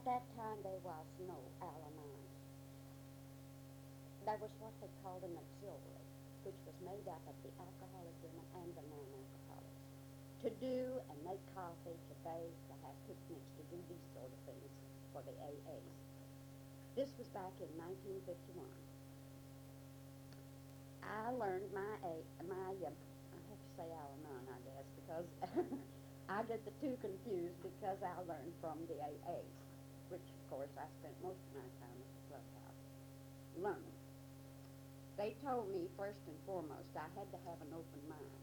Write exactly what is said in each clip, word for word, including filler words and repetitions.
that time there was no Al-Anon. There was what they called an auxiliary, which was made up of the alcoholic women and the non-alcoholics, to do and make coffee, to bathe, to have picnics, to do these sort of things for the A As. This was back in nineteen fifty-one. I learned my A, my, uh, I have to say Al-Anon, I guess, because I get the two confused because I learned from the A As, which, of course, I spent most of my time at the clubhouse learning. They told me, first and foremost, I had to have an open mind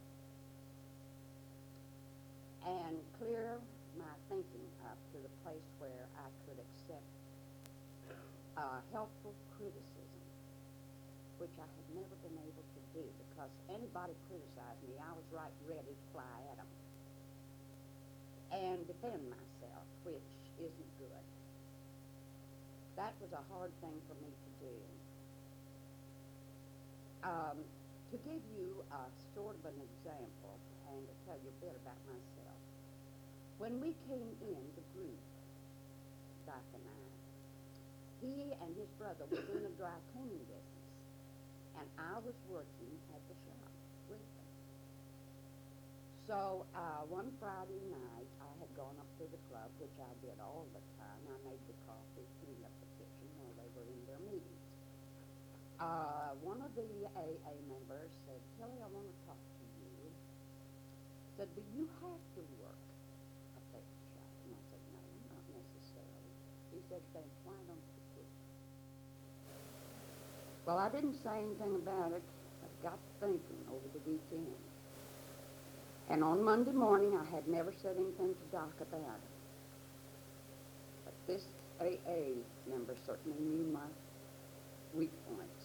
and clear my thinking up to the place where I could accept uh, helpful criticism, which I had never been able to do because anybody criticized me, I was right ready to fly at them and defend myself, which isn't good. That was a hard thing for me to do. Um, to give you a sort of an example and to tell you a bit about myself, when we came in the group, Doc and I, he and his brother were doing a dry cleaning business, and I was working at the shop with them. So uh, one Friday night, I had gone up to the club, which I did all the time. I made the coffee, cleaned up the kitchen while they were in their meetings. Uh, one of the A A members said, Kelly, I want to talk to you. Said, do you have to work up at the shop? And I said, no, not necessarily. He said, then why don't you quit? Well, I didn't say anything about it. I got thinking over the weekend. And on Monday morning, I had never said anything to Doc about it. But this A A member certainly knew my weak points.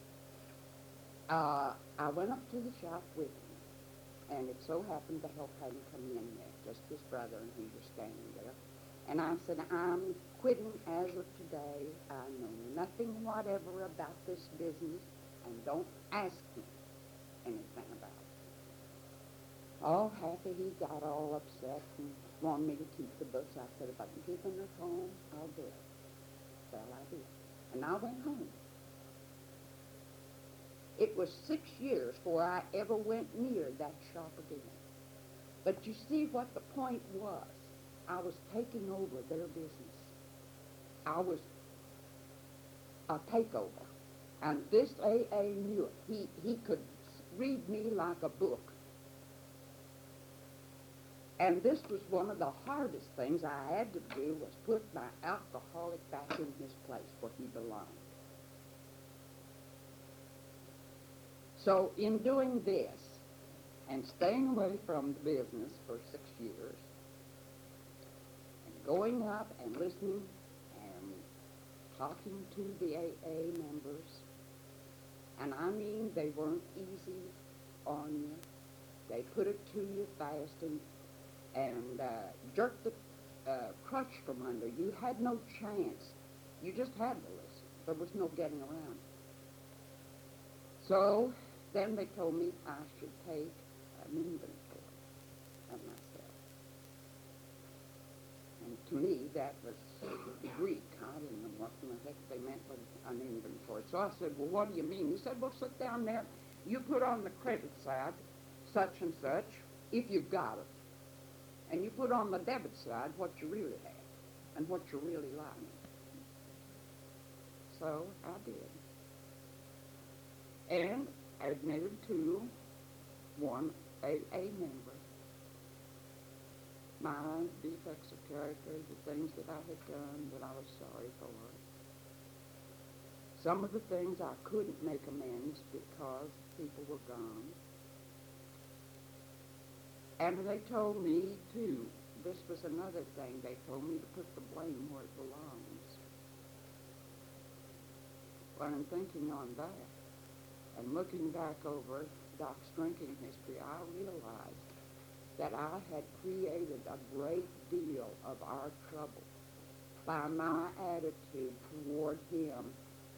Uh, I went up to the shop with him, and it so happened the help hadn't come in yet, just his brother and he were standing there. And I said, I'm quitting as of today. I know nothing whatever about this business, and don't ask me anything about it. All happy, he got all upset and wanted me to keep the books. I said, if I can keep them at home, I'll do it. Well, I did. And I went home. It was six years before I ever went near that shop again. But you see what the point was. I was taking over their business. I was a takeover. And this A A knew it. He, he could read me like a book. And this was one of the hardest things I had to do, was put my alcoholic back in his place where he belonged. So in doing this and staying away from the business for six years and going up and listening and talking to the A A members, and I mean they weren't easy on you. They put it to you fast and and uh, jerked the uh, crutch from under. You had no chance. You just had to listen. There was no getting around it. So then they told me I should take an inventory of myself. And to me, that was Greek. I didn't know what in the heck they meant with an inventory. So I said, well, what do you mean? He said, well, sit down there. You put on the credit side such and such, if you've got it. And you put on the debit side what you really have and what you really like. So I did. And I admitted to one A A member my defects of character, the things that I had done that I was sorry for. Some of the things I couldn't make amends because people were gone. And they told me, too, this was another thing, they told me to put the blame where it belongs. Well, in thinking on that and looking back over Doc's drinking history, I realized that I had created a great deal of our trouble by my attitude toward him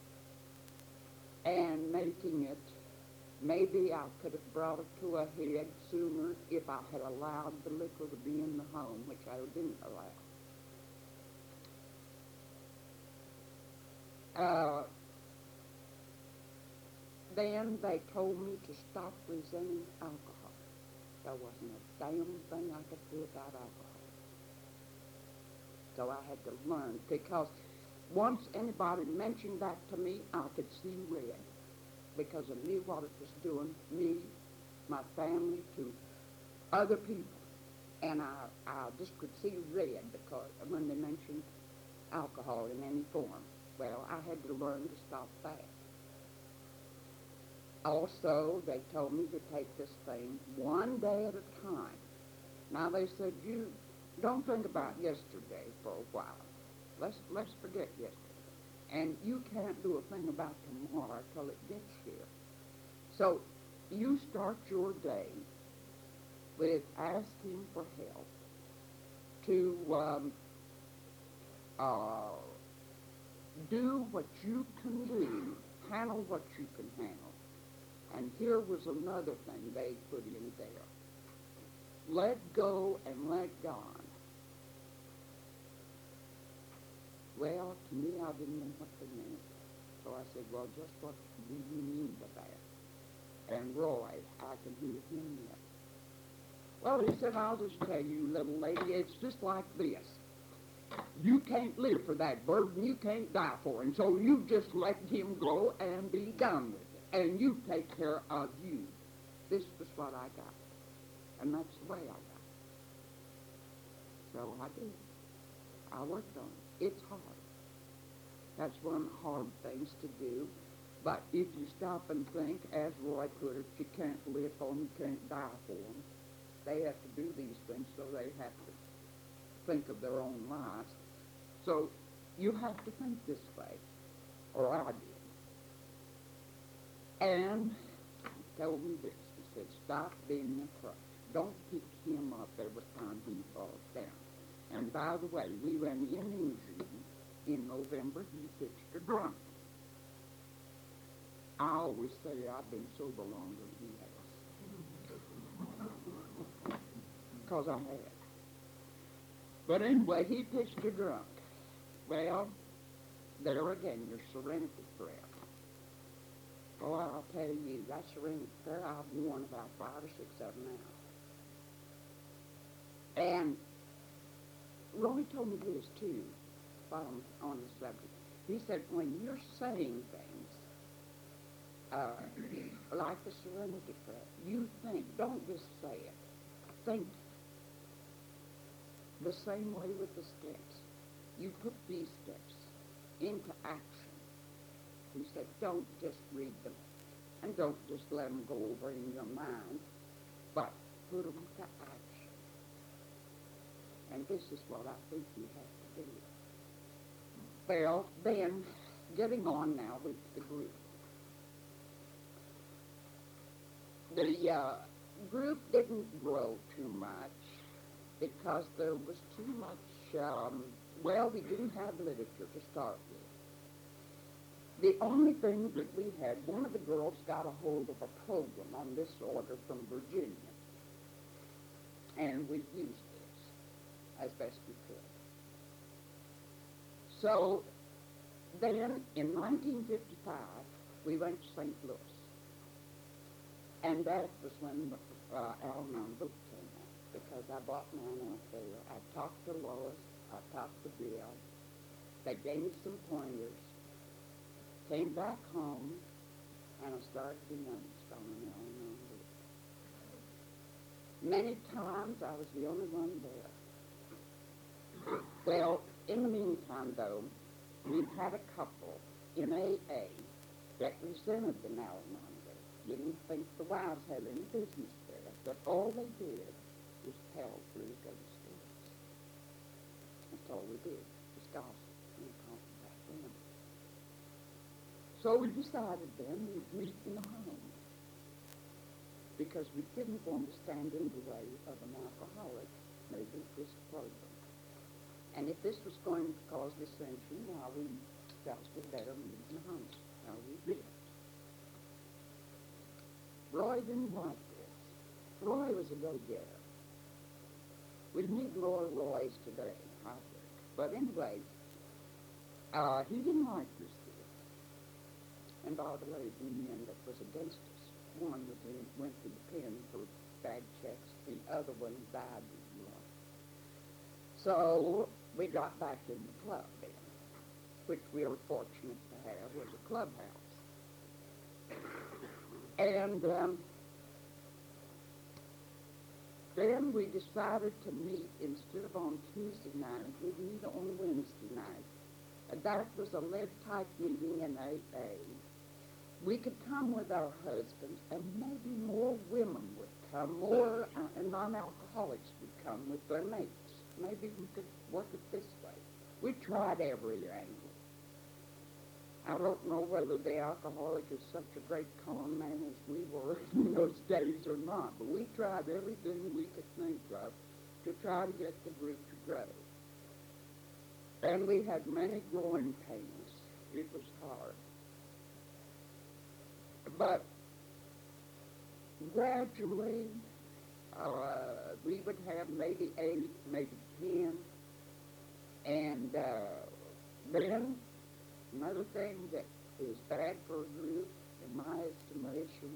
and making it. Maybe I could have brought it to a head sooner if I had allowed the liquor to be in the home, which I didn't allow. Uh, then they told me to stop resenting alcohol. There wasn't a damn thing I could do about alcohol. So I had to learn, because once anybody mentioned that to me, I could see red, because I knew what it was doing me, my family, to other people. And I, I just could see red because when they mentioned alcohol in any form. Well, I had to learn to stop that. Also, they told me to take this thing one day at a time. Now, they said, you don't think about yesterday for a while. Let's, let's forget yesterday. And you can't do a thing about tomorrow till it gets here. So you start your day with asking for help to um, uh, do what you can do, handle what you can handle. And here was another thing they put in there. Let go and let God. Well, to me, I didn't know what they meant. So I said, well, just what do you mean by that? And Roy, I can hear him yet. Well, he said, I'll just tell you, little lady, it's just like this. You can't live for that burden. You can't die for him. So you just let him go and be done with it. And you take care of you. This was what I got. And that's the way I got it. So I did. I worked on it. It's hard. That's one of the hard things to do. But if you stop and think, as Roy put it, you can't live for them, you can't die for them. They have to do these things, so they have to think of their own lives. So you have to think this way, or I did. And he told me this. He said, stop being a crutch. Don't pick him up every time he falls down. And by the way, we ran in injury in November. He pitched a drunk. I always say I've been sober longer than he has. Because I have. But anyway, he pitched a drunk. Well, there again, your serenity prayer. Oh, I'll tell you, that serenity prayer, I've worn about five or six of them now. And Roy told me this, too, um, on the subject. He said, when you're saying things, uh, like the serenity prayer, you think, don't just say it. Think the same way with the steps. You put these steps into action. He said, don't just read them, and don't just let them go over in your mind, but put them to action. And this is what I think you have to do. Well, then, getting on now with the group. The uh, group didn't grow too much because there was too much, um, well, we didn't have literature to start with. The only thing that we had, one of the girls got a hold of a program on this order from Virginia, and we used this as best we could. So then, in nineteen fifty-five, we went to Saint Louis, and that was when uh, Al-Anon book came out, because I bought mine out there. I talked to Lois, I talked to Bill, they gave me some pointers, came back home, and I started the youngest on an Al-Anon book. Many times I was the only one there. Well, in the meantime, though, we had a couple in A A that resented the Al-Anon group. Didn't think the wives had any business there, but all they did was tell three ghost stories. That's all we did, was gossip and talk about them. So we decided then we'd meet in the home, because we didn't want to stand in the way of an alcoholic making this program. And if this was going to cause dissension, now we felt we better meet in the home. Now we did. Roy didn't like this. Roy was a go-getter. We need more Roys today, I think. But anyway, uh, he didn't like this. and all the lady men that was against us. One was in, went to the pen for bad checks. The other one died in war. So we got back in the club then, which we were fortunate to have was a clubhouse. And um, then we decided to meet, instead of on Tuesday night, we'd meet on Wednesday night. And that was a lead-type meeting in A A. We could come with our husbands, and maybe more women would come, more uh, non-alcoholics would come with their mates. Maybe we could work it this way. We tried every angle. I don't know whether the alcoholic is such a great con man as we were in those days or not, but we tried everything we could think of to try to get the group to grow. And we had many growing pains. It was hard. But gradually, uh, we would have maybe eight, maybe ten, and uh, then another thing that is bad for a group, in my estimation,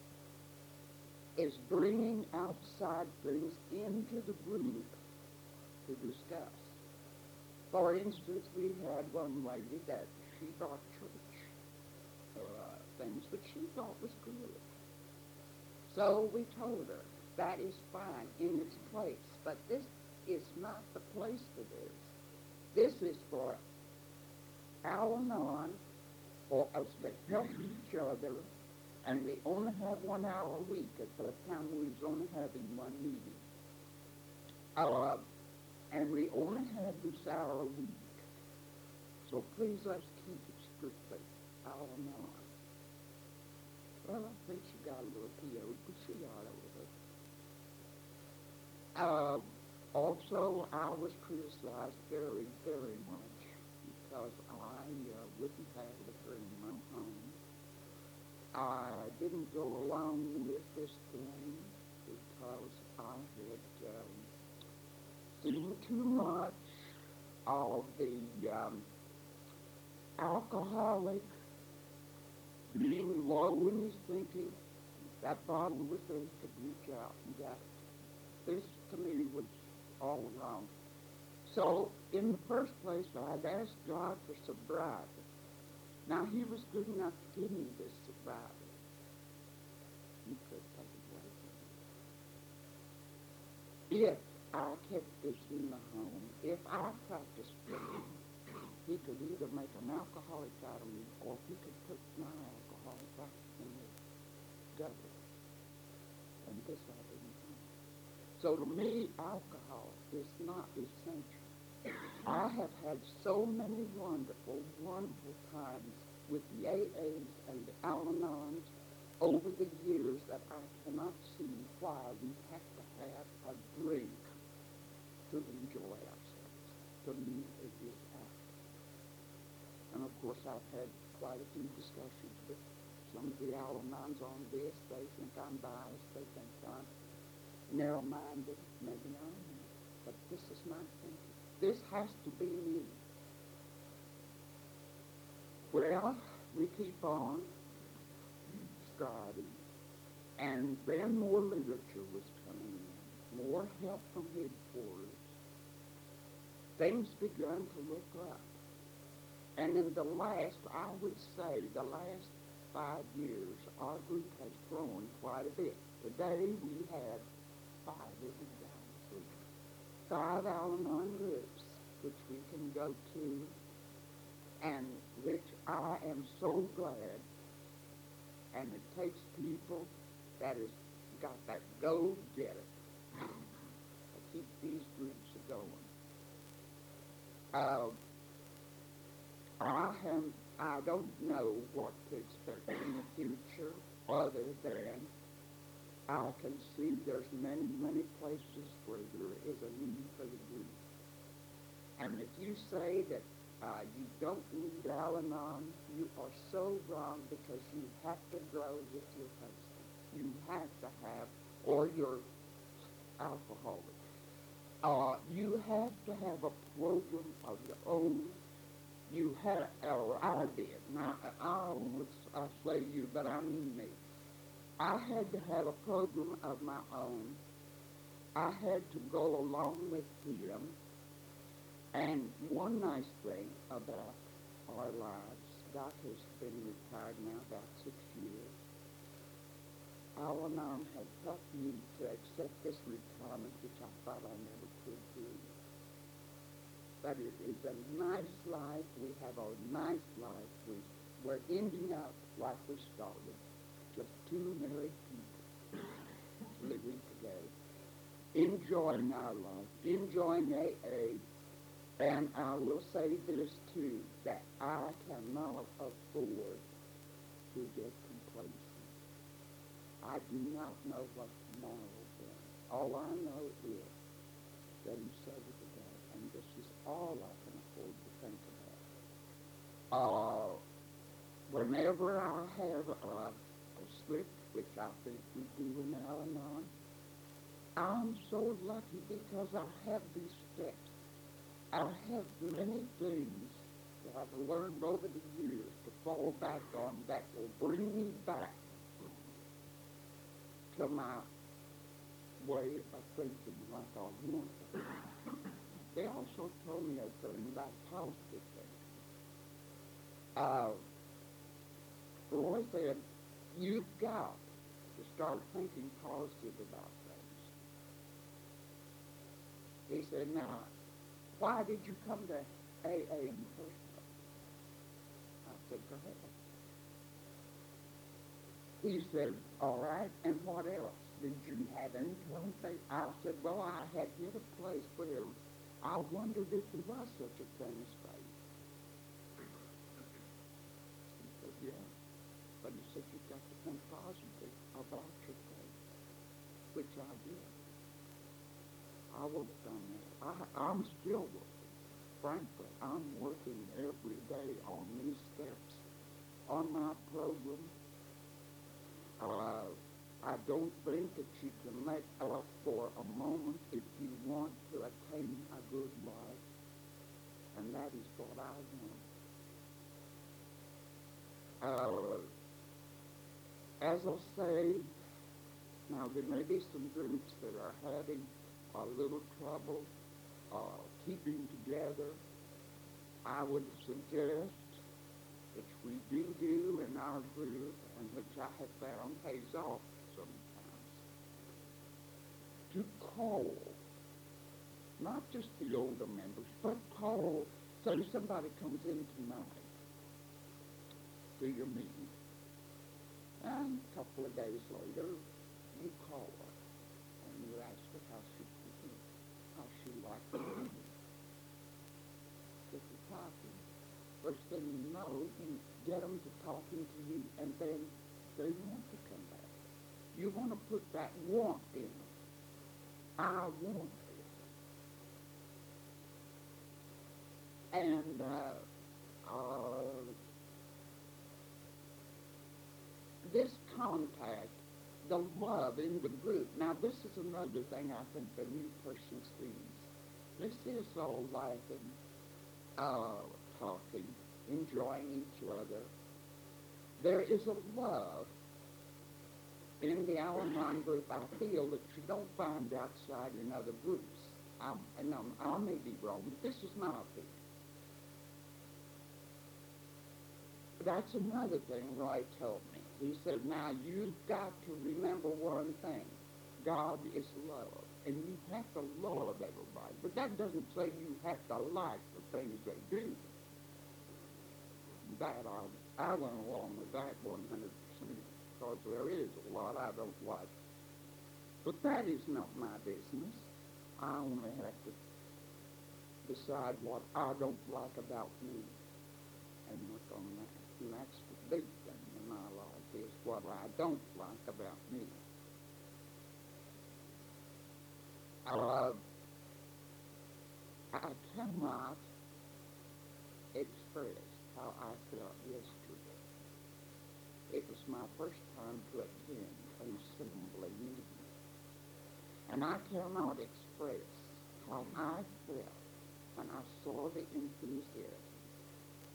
is bringing outside things into the group to discuss. For instance, we had one lady that she brought church uh, things, which she thought was good. So we told her, that is fine in its place, but this is not the place for this. This is for Al-Anon, for us to help each other, and we only have one hour a week at the time we was only having one meeting. Uh, and we only have this hour a week. So please let's keep it strictly Al-Anon. Well, I think she got a little P O'd, but she got over it. Uh, also, I was criticized very, very much because I uh, wouldn't have her in my home. I didn't go along with this thing because I had um, seen too much of the um, alcoholic being low in his thinking. That bottle was there, he could reach out and get it. This, to me, was all wrong. So, in the first place, I'd asked God for sobriety. Now, he was good enough to give me this sobriety. He could take it away from me. If I kept this in the home, if I practiced drinking, he could either make an alcoholic out of me, or he could put my alcohol back in the gutter. And this I didn't know. So to me, alcohol is not essential. I have had so many wonderful, wonderful times with the A As and the Al-Anons over the years that I cannot see why we have to have a drink to enjoy ourselves. To me, it is alcohol. And of course, I've had quite a few discussions with some of the Al-Anons on this. They think I'm biased. They think I'm narrow-minded. Maybe I am. But this is my thinking. This has to be me. Well, we keep on striving. And then more literature was coming in. More help from headquarters. Things began to look up. And in the last, I would say, the last five years, our group has grown quite a bit. Today, we have five, isn't it? Five Al-Anon groups, which we can go to, and which I am so glad. And it takes people that has got that go-get-it to keep these groups going. Uh, I have, I don't know what to expect in the future other than I can see there's many, many places where there is a need for the group. And if you say that uh, you don't need Al-Anon, you are so wrong, because you have to grow with your husband. You have to have, or your alcoholic. Uh, you have to have a program of your own You had, or I did, now I almost, I say you, but I mean me. I had to have a program of my own. I had to go along with him. And one nice thing about our lives, Doc has been retired now about six years. Al-Anon had helped me to accept this retirement, which I thought I never could do. But it is a nice life. We have a nice life. We, we're ending up like we started, just two married people living together, enjoying our life, enjoying A A. And I will say this too, that I cannot afford to get complacent. I do not know what tomorrow will bring. All I know is that he said it today, and this is all I can afford to think about. Uh, whenever I have a, a slip, which I think we do in Al-Anon, I'm so lucky because I have these steps. I have many things that I've learned over the years to fall back on that will bring me back to my way of thinking like I want to. They also told me a thing about positive things. Uh, Roy said, you've got to start thinking positive about things. He said, now, why did you come to A A in the first place? I said, go ahead. He said, all right, and what else? Did you have any faith? I said, well, I had hit a place where I wondered if there was such a thing as faith. He said, yeah. But he said, you've got to think positive about your faith, which I did. I worked on that. I, I'm still working. Frankly, I'm working every day on these steps on my program. Uh, I don't think that you can let up for a moment if you want to attain a good life. And that is what I want. Uh, as I say, now there may be some groups that are having a little trouble uh, keeping together. I would suggest, which we do do in our group, and which I have found pays off sometimes, to call, not just the older members, but call, say somebody comes in tonight to your meeting, and a couple of days later, you call her, and you ask her how she how she liked the meeting. Get to talking. First thing you know, you get them to talking to you, and then they want to come back. You want to put that want in them. I want it. And uh, uh, this contact, the love in the group. Now, this is another thing I think the new person sees. This is all laughing, uh, talking, enjoying each other. There is a love in the Al-Anon group I feel that you don't find outside in other groups. I'm, and I'm, I may be wrong, but this is my opinion. That's another thing Roy told me. He said, now you've got to remember one thing. God is love, and you have to love everybody. But that doesn't say you have to like the things they do. That I, I went along with that one hundred percent, because there is a lot I don't like. But that is not my business. I only have to decide what I don't like about me and work on that. And that's the big thing in my life, is what I don't like about me. Uh, I cannot express how I felt yesterday. It was my first time to attend an assembly meeting. And I cannot express how I felt when I saw the enthusiasm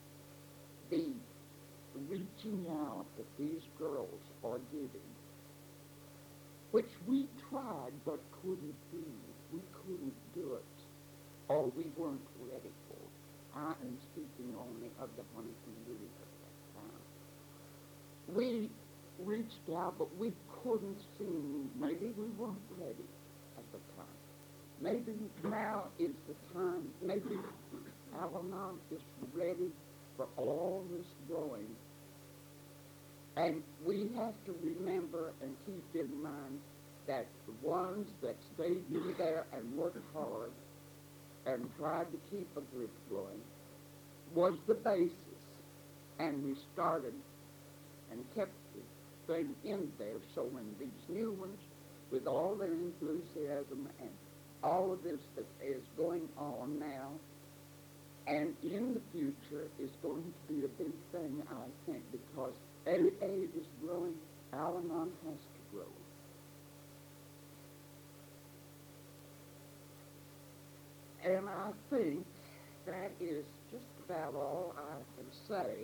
the reaching out that these girls are giving, which we tried but couldn't do. We couldn't do it, or we weren't ready for it. I am speaking only of the Huntington Group at that time. We reached out, but we couldn't see. Maybe we weren't ready at the time. Maybe now is the time. Maybe Al-Anon is ready for all this growing. And we have to remember and keep in mind that the ones that stayed in there and worked hard and tried to keep a group going was the basis. And we started and kept the thing in there. So when these new ones, with all their enthusiasm and all of this that is going on now and in the future is going to be a big thing, I think, because A A is growing, Al-Anon has to grow. And I think that is just about all I can say.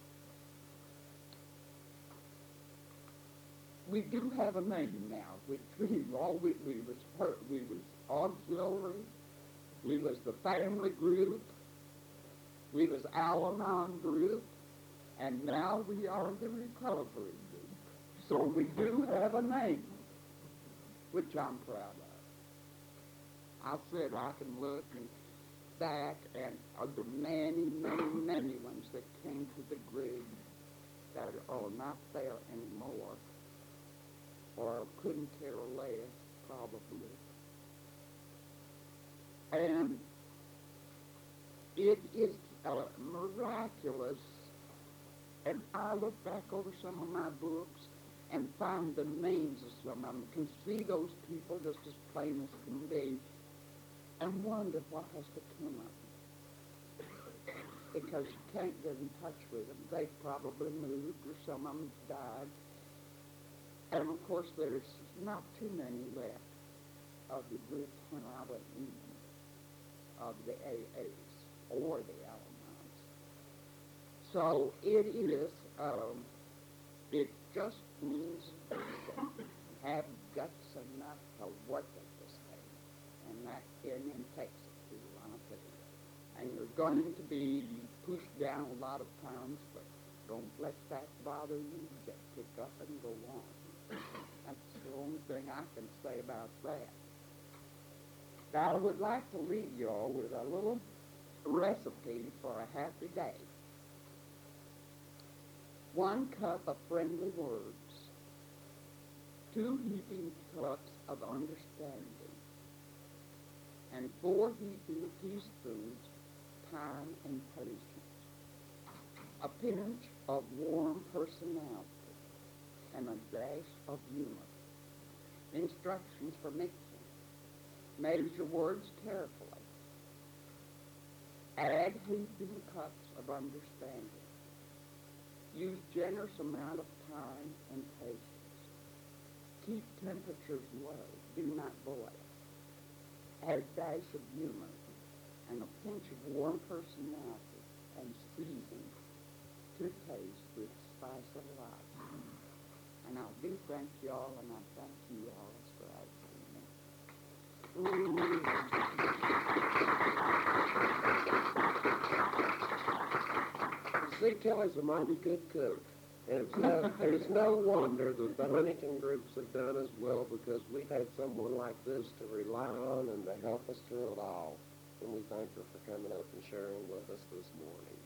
We do have a name now, which we all we, we was hurt, we was auxiliary, we was the family group, we was Al-Anon group, and now we are the recovery group. So we do have a name, which I'm proud of. I said I can look and back and of the many, many, many ones that came to the group that are not there anymore, or couldn't care less, probably. And it is uh, miraculous. And I look back over some of my books and find the names of some of them, can see those people just as plain as can be, and wonder what has become of them. Because you can't get in touch with them. They probably moved, or some of them died. And of course, there's not too many left of the group when I went in, of the A As or the Al-Anons. So it is, um, it just means have guts enough to work at this thing. And that and then takes it to I'll tell you. And you're going to be pushed down a lot of times, but don't let that bother you. Just pick up and go on. That's the only thing I can say about that. Now, I would like to leave you all with a little recipe for a happy day. One cup of friendly words, two heaping cups of understanding, and four heaping teaspoons time and patience, a pinch of warm personality, and a dash of humor. Instructions for mixing. Measure words carefully. Add heaping cups of understanding. Use generous amount of time and patience. Keep temperatures low. Do not boil. Add dash of humor and a pinch of warm personality and season to taste with spice of life. And I do thank you all, and I thank you all for asking me. See, Kelly's a mighty good cook. And it's no, it's no wonder that the Huntington groups have done as well, because we've had someone like this to rely on and to help us through it all. And we thank her for coming up and sharing with us this morning.